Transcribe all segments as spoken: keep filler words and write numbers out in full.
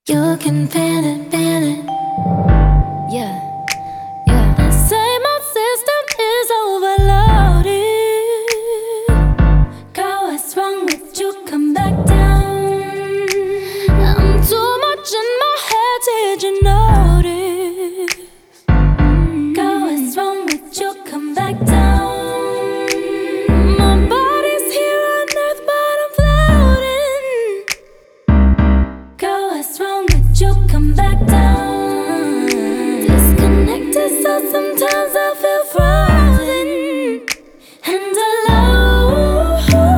You can feel it, feel it. Yeah, yeah. They say my system is overloaded. Girl, what's wrong with you? Come back down. I'm too much in my head, did you notice? Girl, what's wrong with you? Come back down. My body's here on earth, but I'm floating. Girl, what's wrong with you? Come back down. Disconnected, so sometimes I feel frozen and alone.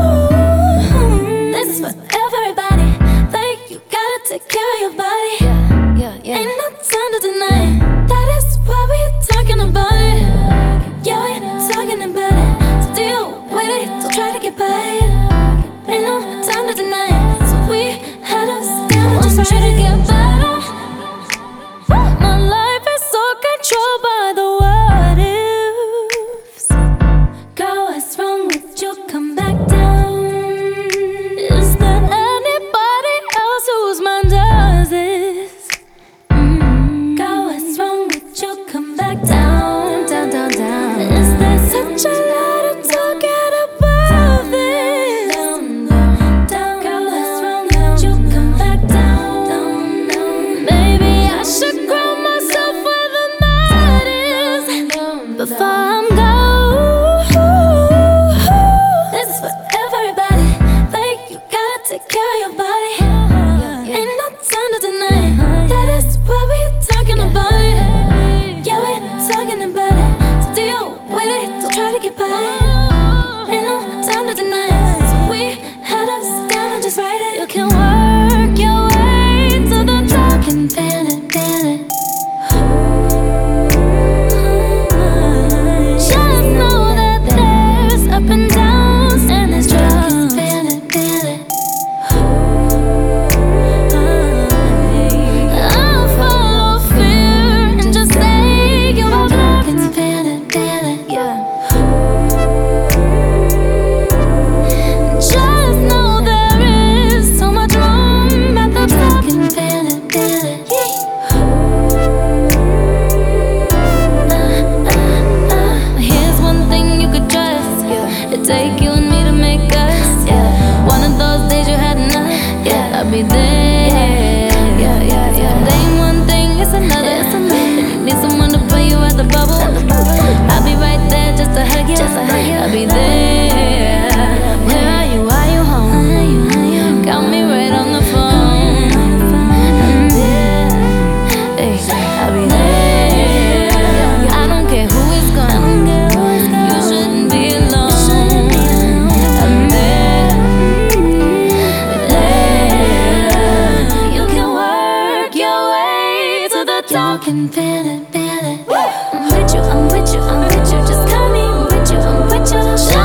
This is for everybody. Like, you gotta take care of your body. Yeah, yeah, yeah. Ain't no time to deny it. That is why we're talking about it. Yeah, we're talking about it. So deal with it, don't try to get by it. Ain't no time to deny it. So we had to stand and just try to get better. My life is so controlled by the what ifs. Girl, what's wrong with you? Come back down. Is there anybody else whose mind does this? Mm. Girl, what's wrong with you? Come back down, down, down, down. Is there such a lot of talking about this? Down, down, down. Girl, what's wrong with you? Come back down, down, down. Maybe I should ground myself where the night is before I'm gone. This is for everybody. Like, you gotta take care of your body. Ain't no time to deny it. That is why we're talking about it. Yeah, we're talking about it. So deal with it, don't try to get by it. Ain't no time to deny it. So we had to stand and just write it. You can work your way to the top and feel it, feel it. Just know that there's up and downs and there's drops. Feel it, feel it. I'll follow fear and just say you are black and feel it, feel it. Yeah. Just know there is so much room at the top and feel it, feel it. Here's one thing you could trust. It'd take you and me to make us. Yeah. One of those days you had enough. Yeah, I'll be there. Yeah, yeah, yeah. Name one thing, it's another. It's another. If you need someone to put you at the bubble, I'll be right there just to hug you. I'll be there. Where are you? Are you home? Got me right on the phone. I'm there. Hey, I'll be there. I don't care who is gone. You shouldn't be alone. I'm there. There. You can work your way to the top. You can feel it, feel it. I'm with you, I'm with you, I'm with you. Just call me, I'm with you, I'm with you.